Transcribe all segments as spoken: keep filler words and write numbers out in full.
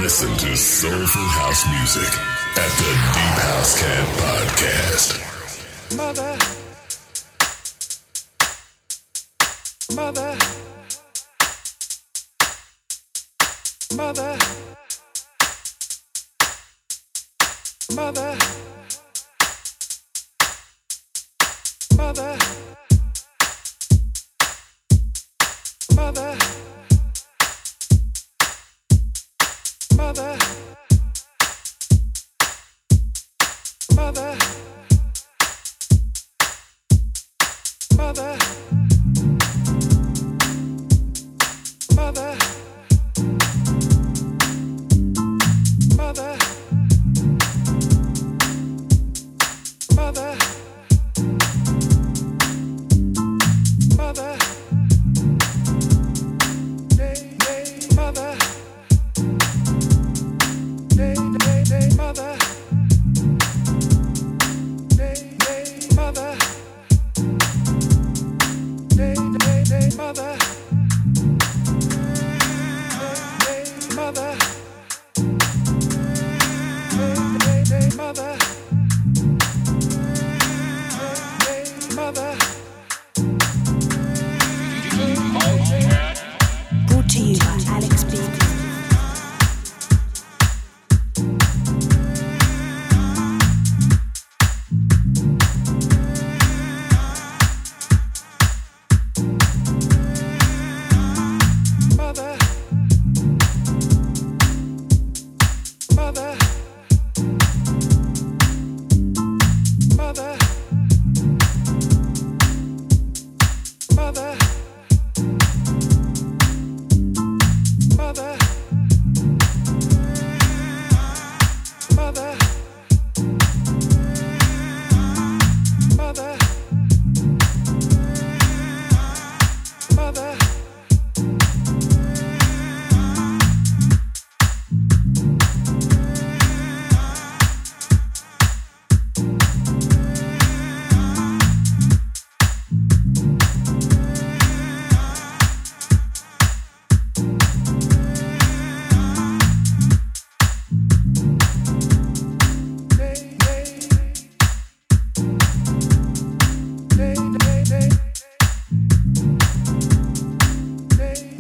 Listen to soulful house music at the Deep House Cat Podcast. Mother, mother, mother, mother, mother, mother, mother, mother, mother, mother, mother, mother, mother, day, day, mother, day, day, day, mother, day, day, mother, day, day, day, mother, day, day, mother, day, day, day, mother, day, day, mother. Brought to you by Alex B. Mother, mother, mother, mother, mother, mother, mother, mother. Day, day, day, day, day, day,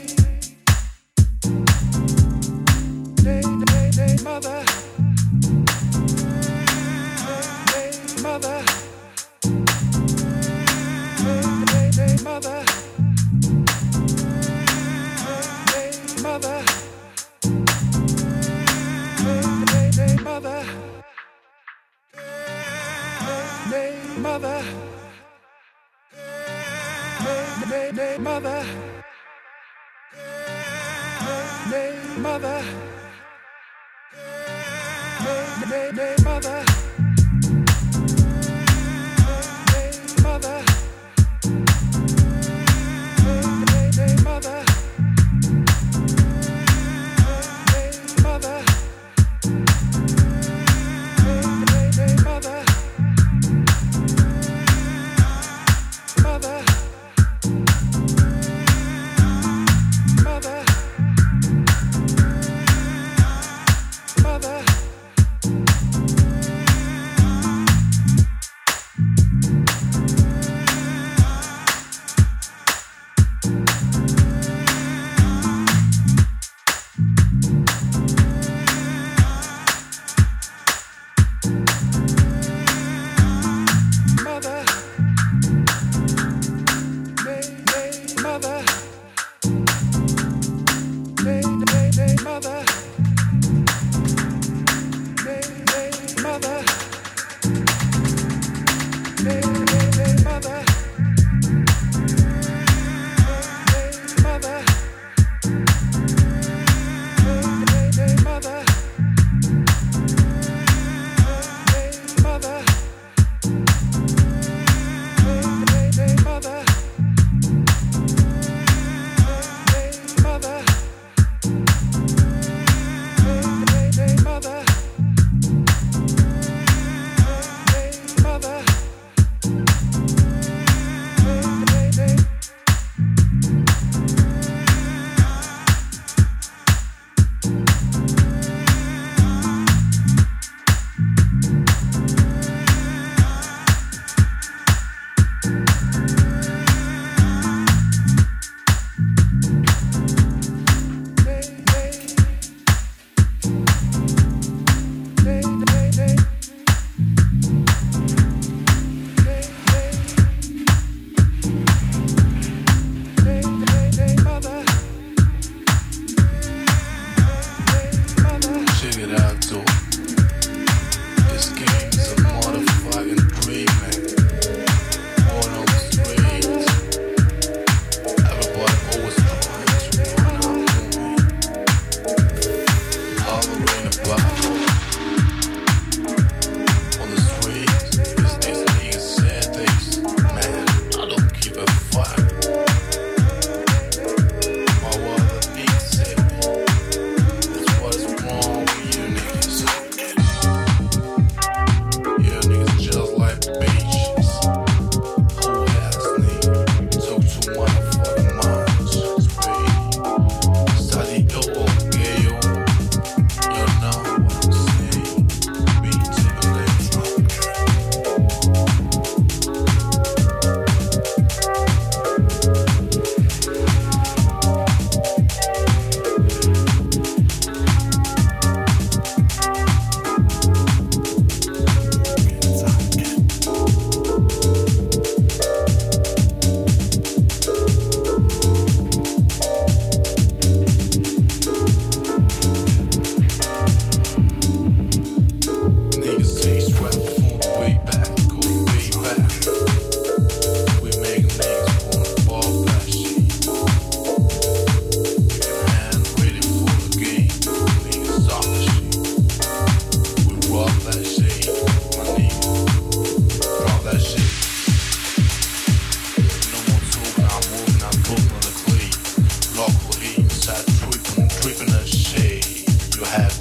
day, day, day, day, mother, day, day, mother, day, day, day, mother, day, day, mother, day, day, day, mother, day, day, mother, day, day, day, mother, day, day, mother, day, day, day, mother, day, day, mother, day, day, day, mother, day, day, mother, day, day, day, mother, mother, mother, mother,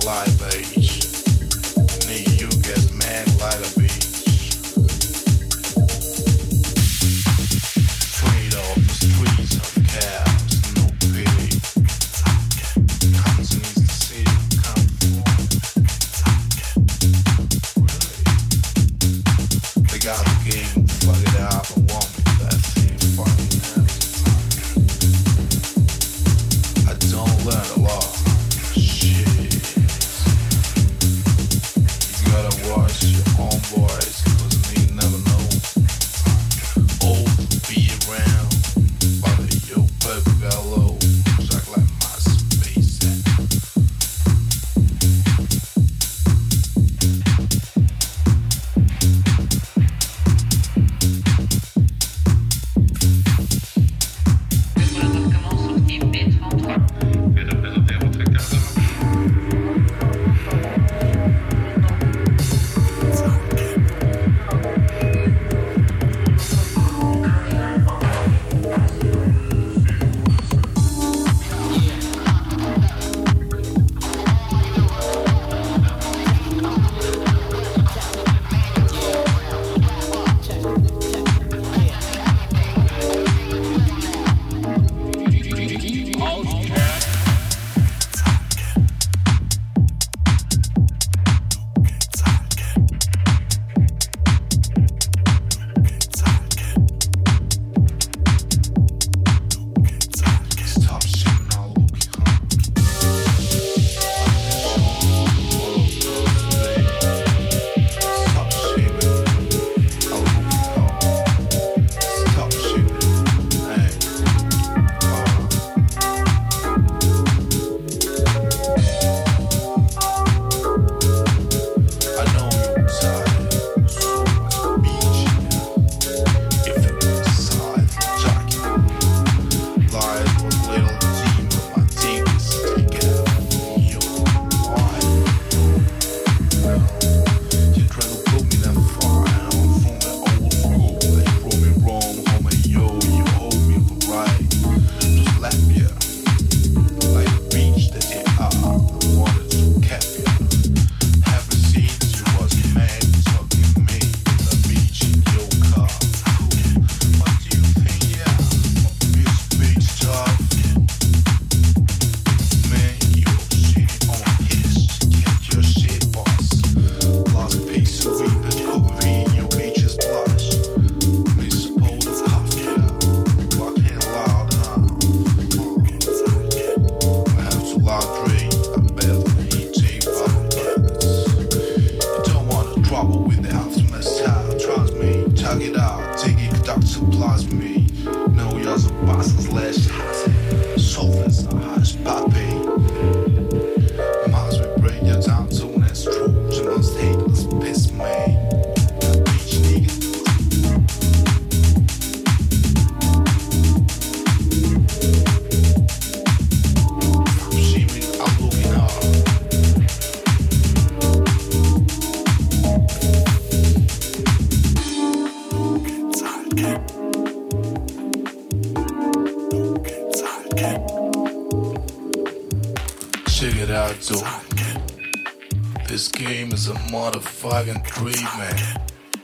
This game is a motherfucking dream, man.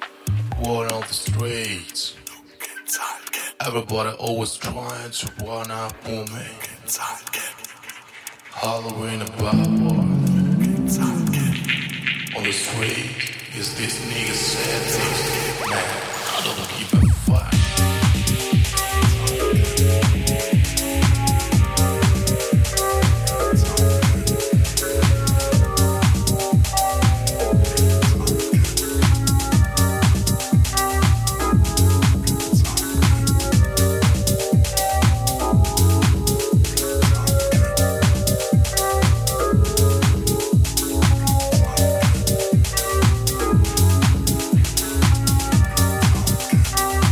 War on the streets. Everybody always trying to run up on me. Halloween about war. On the street is this nigga said things. Man, I don't give a fuck. Talking.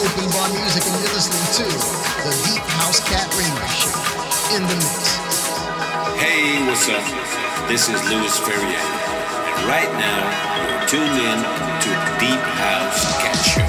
Open Bar Music, and you're listening to the Deep House Cat Radio Show. In the mix. Hey, what's up? This is Louis Ferrier. And right now, you're tuned in to Deep House Cat Show.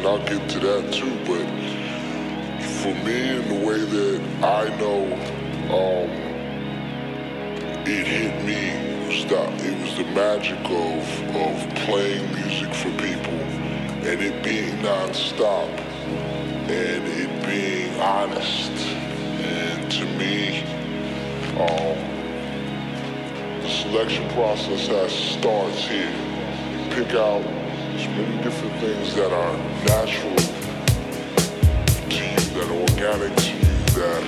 and I'll get to that too, but for me, in the way that I know um, it hit me, was the, it was the magic of, of playing music for people and it being non-stop and it being honest. And to me, um, the selection process has starts here. You pick out as many different things that are natural to you, that are organic to you,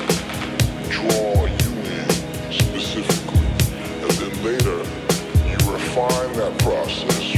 that draw you in specifically. And then later, you refine that process.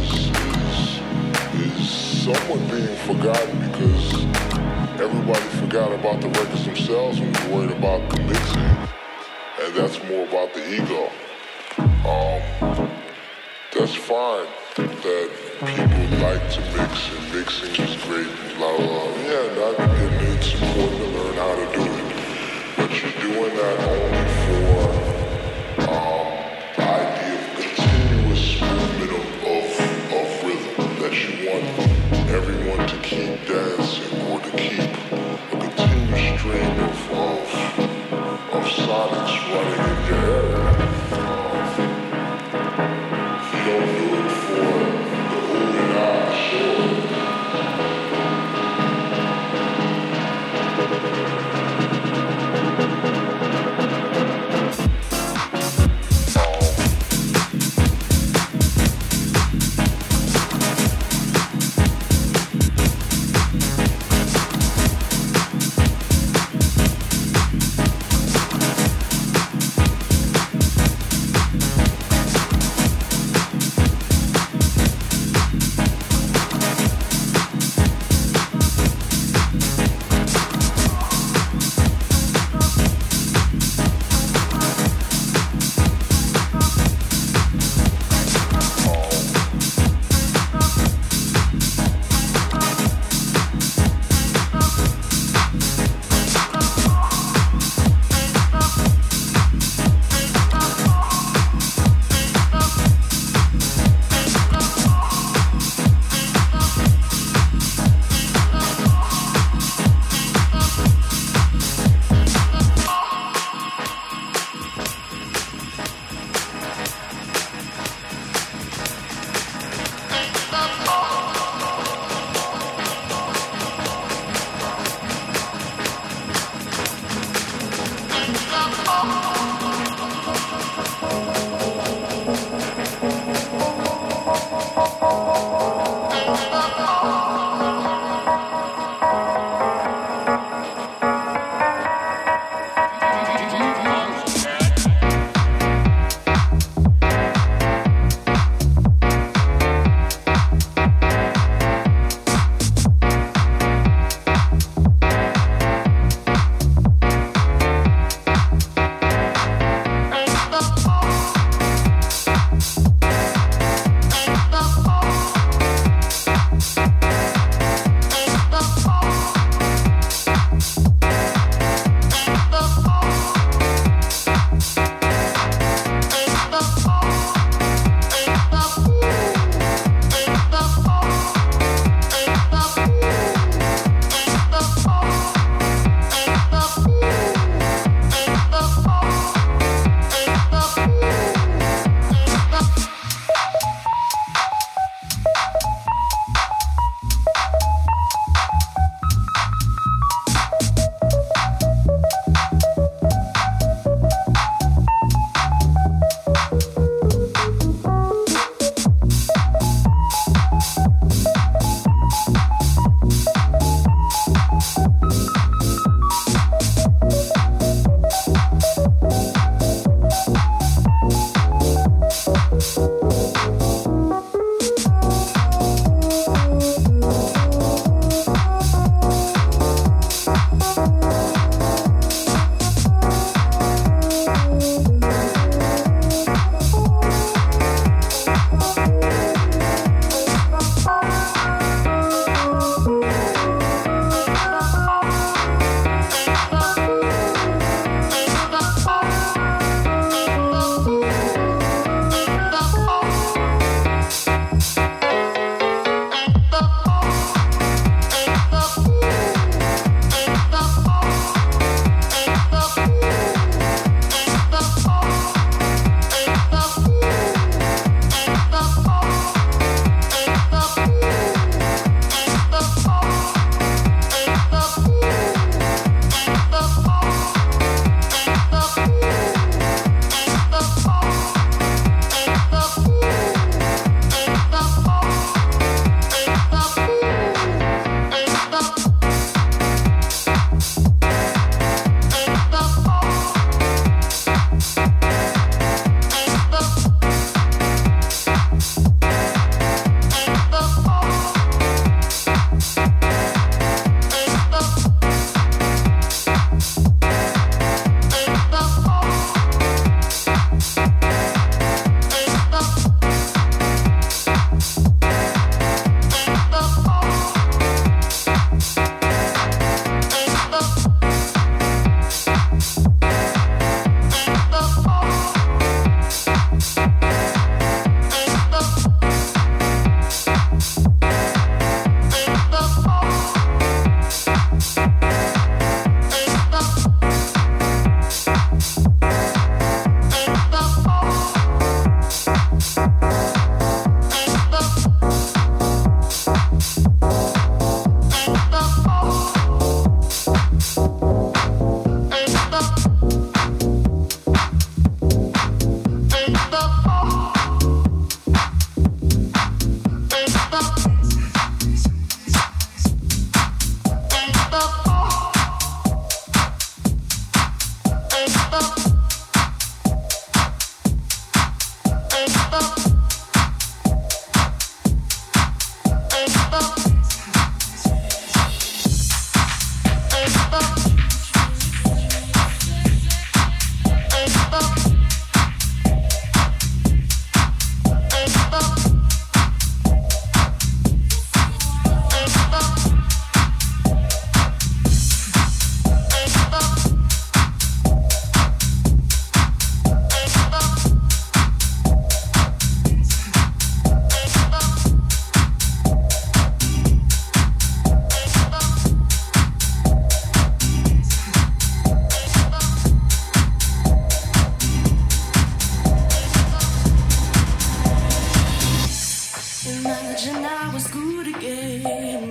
Somewhat being forgotten because everybody forgot forgot about the records themselves and we worried about the mixing. And that's more about the ego. Um, that's fine that people like to mix and mixing is great and blah, blah, blah. Yeah, and, I, and it's important to learn how to do it. But you're doing that only for um, the idea of continuous movement of, of, of rhythm, that you want everyone to keep dancing or to keep a continuous stream of, of, of sonics running in your area. Um, you don't do it for the ooh and ah, sure.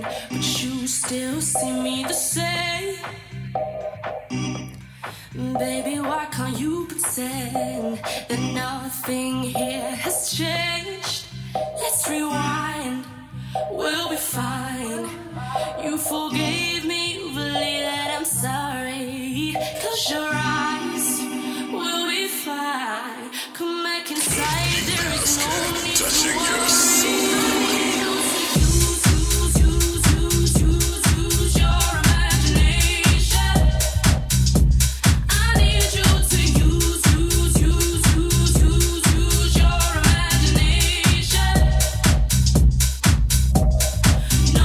but you still see me the same. Baby, why can't you pretend that nothing here has changed? Let's rewind, we'll be fine. You forgave me, you believe that I'm sorry. Close your eyes, we'll be fine. Come back inside, there is no need touching to your soul. No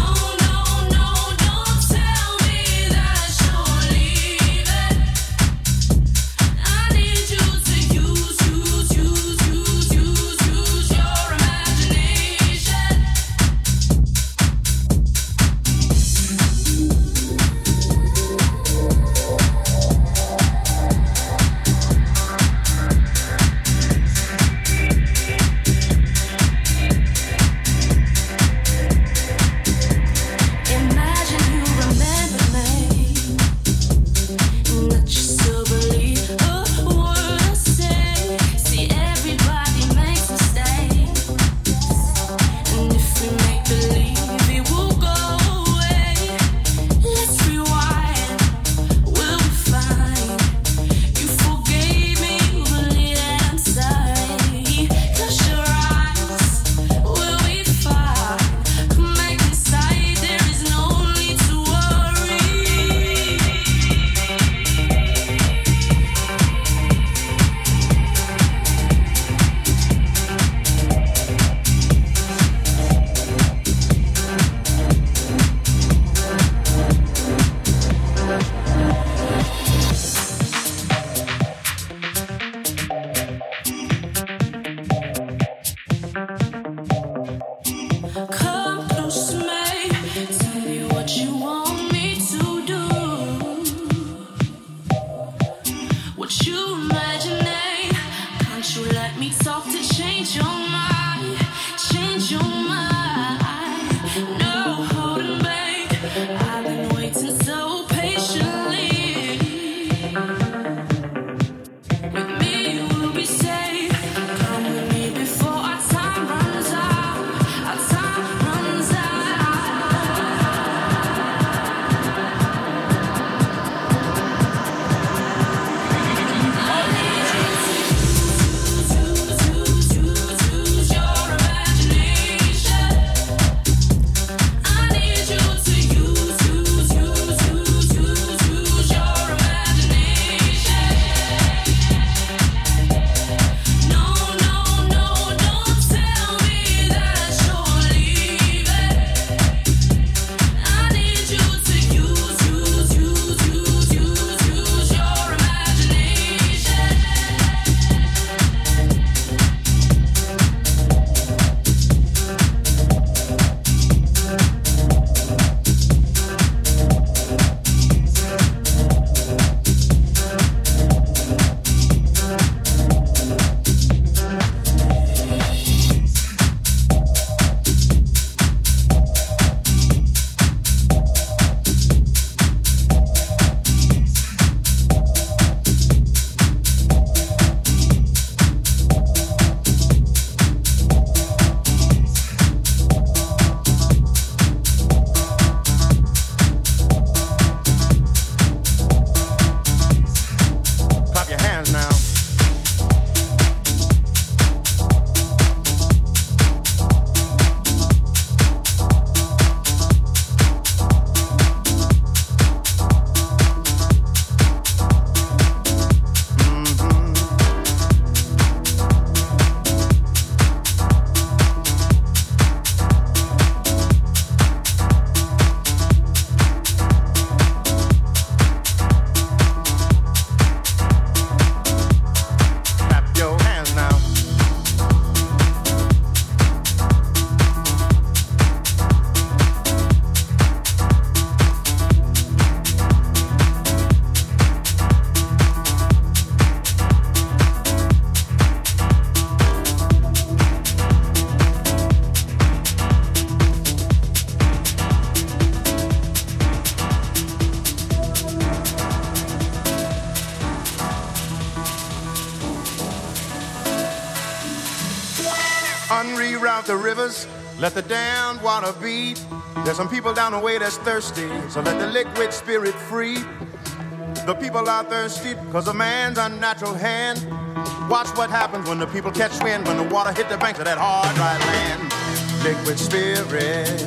Unreroute the rivers, let the damned water beat. There's some people down the way that's thirsty, so let the liquid spirit free. The people are thirsty because of man's unnatural hand. Watch what happens when the people catch wind, when the water hit the banks of that hard, dry land. Liquid spirit,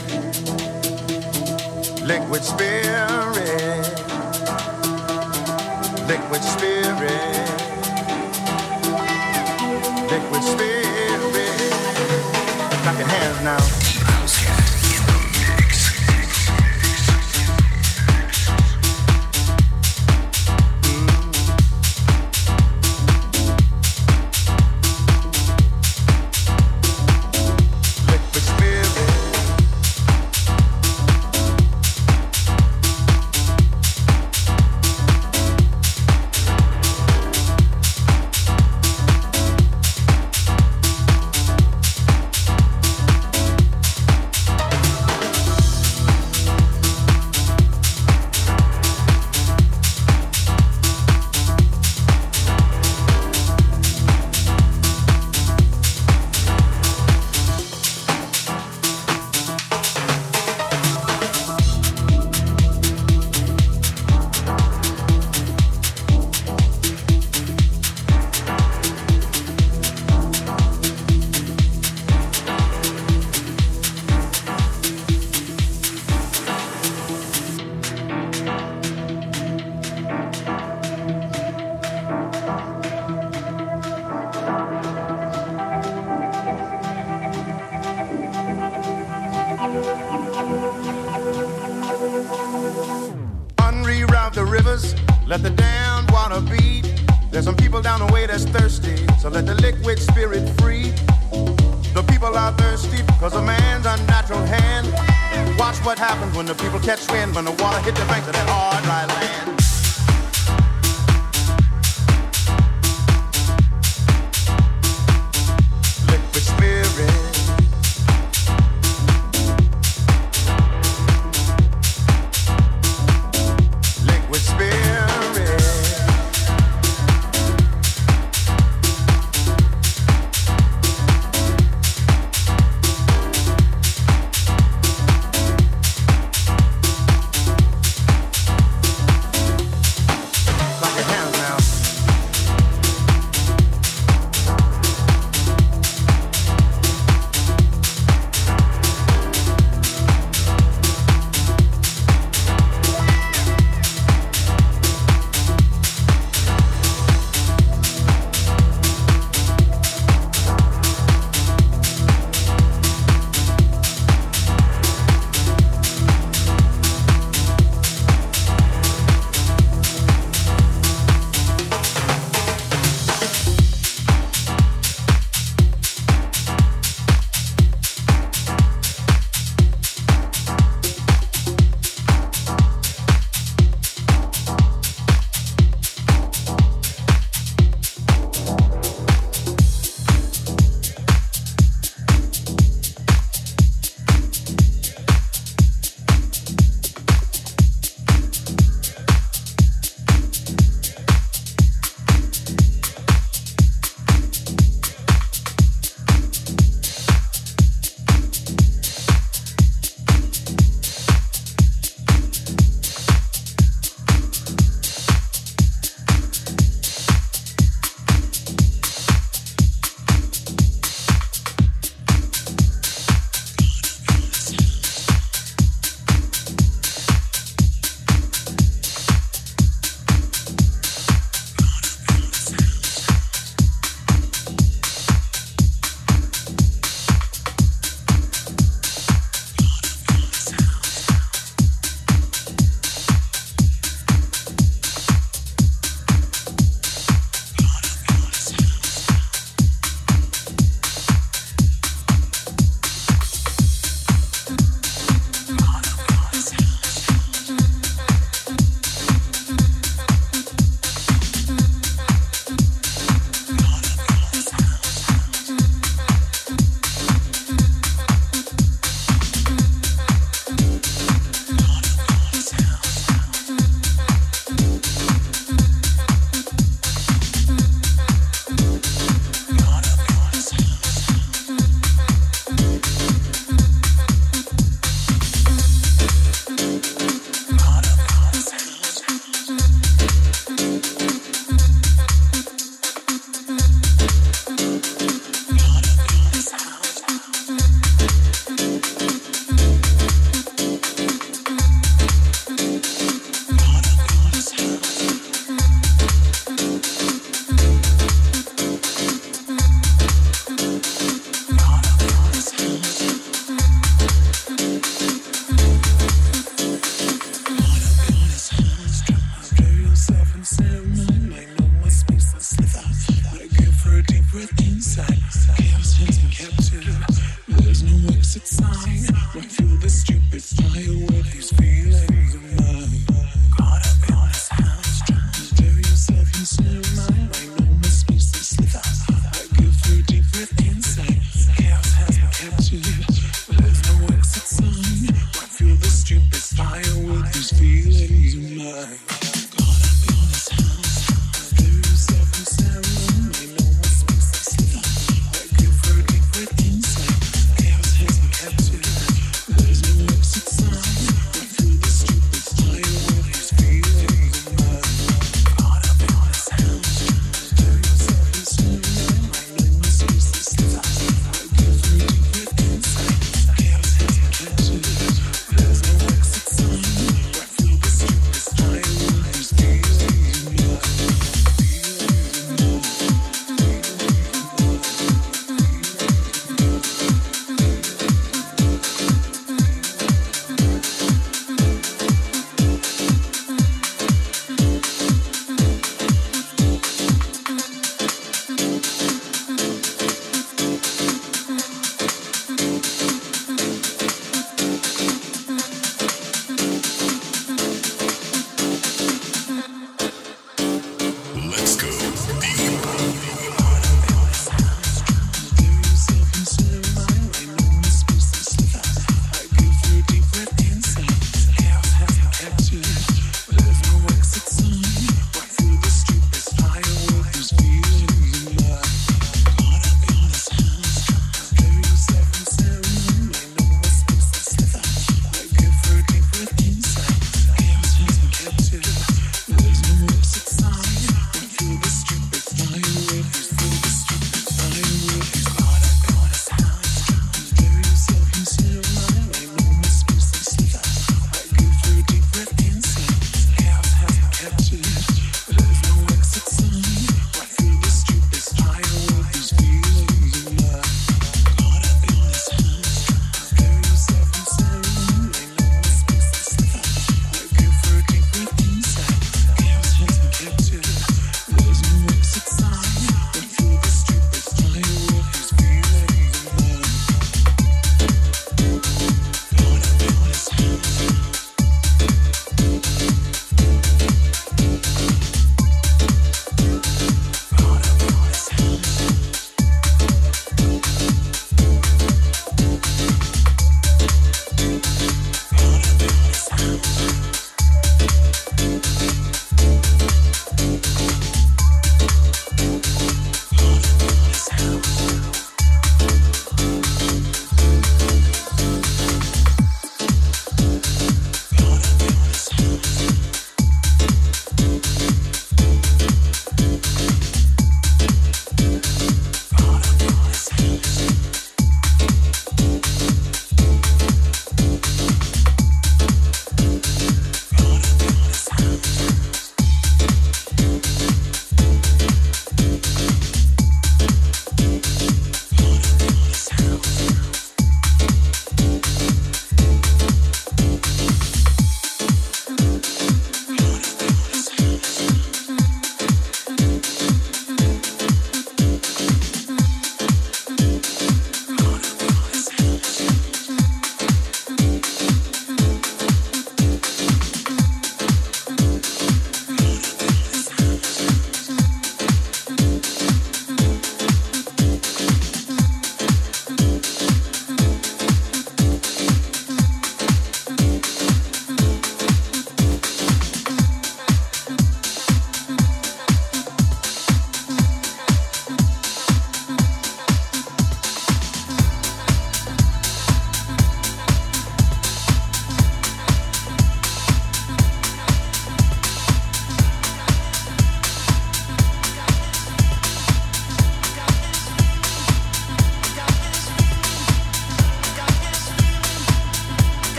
liquid spirit, liquid spirit, liquid spirit. Clap your hands now. Unreroute the rivers, let the damned water beat. There's some people down the way that's thirsty, so let the liquid spirit free. The people are thirsty because of man's unnatural hand. Watch what happens when the people catch wind, when the water hit the banks of that hard, dry land. Liquid spirit, liquid spirit,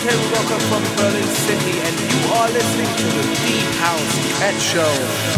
Ken Rocker from Berlin City, and you are listening to the Deep House Cat Show.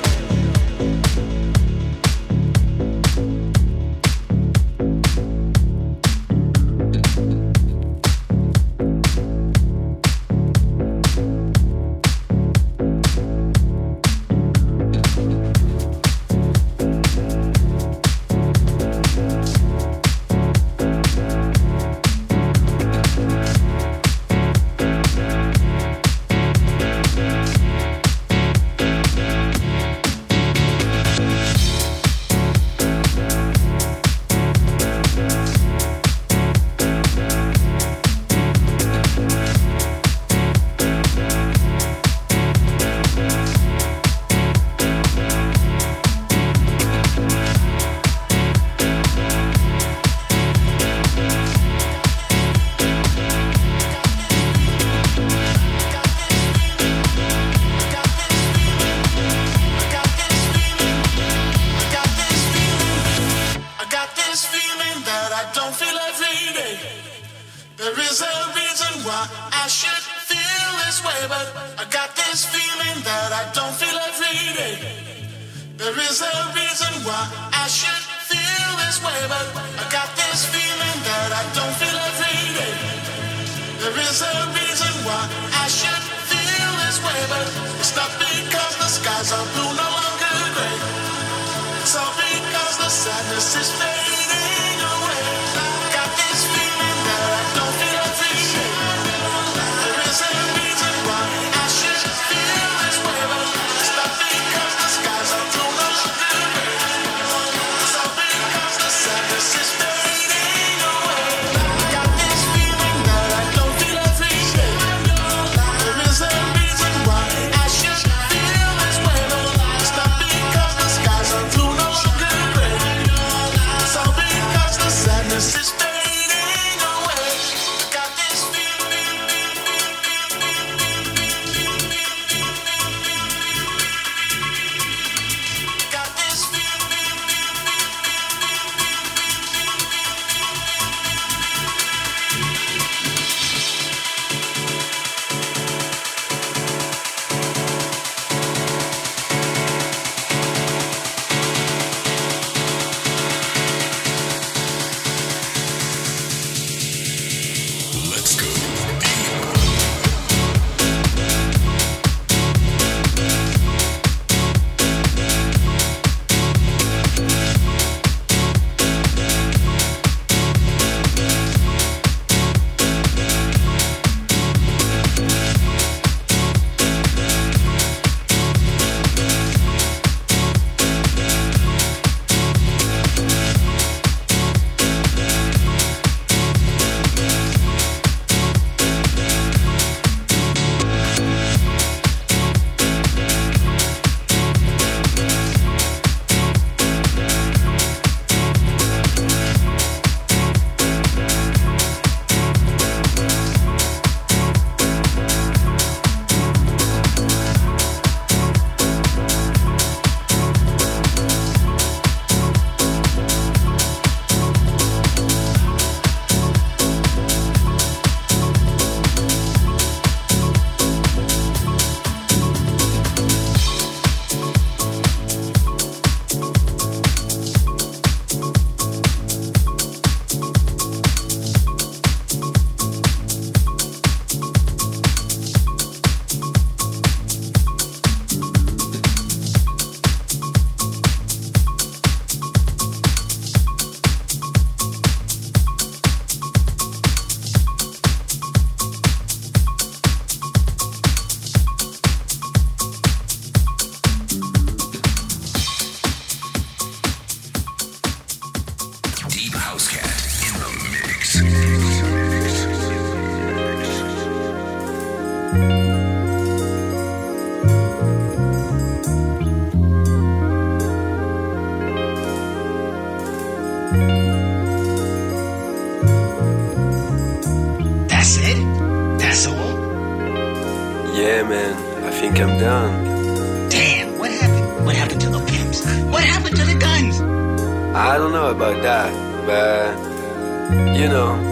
Yeah, man. I think I'm done. Damn, what happened? What happened to the pimps? What happened to the guns? I don't know about that, but, you know,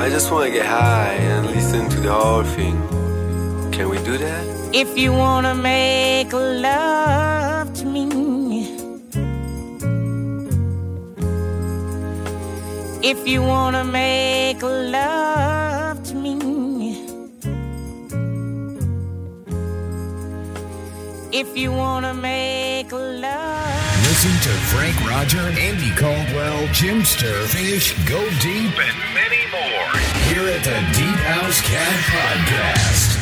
I just wanna get high and listen to the whole thing. Can we do that? If you wanna make love to me, if you wanna make love to me, if you wanna make love. Listen to Frank Roger, Andy Caldwell, Jimster, Fish, Go Deep, and many more here at the Deep House Cat Podcast.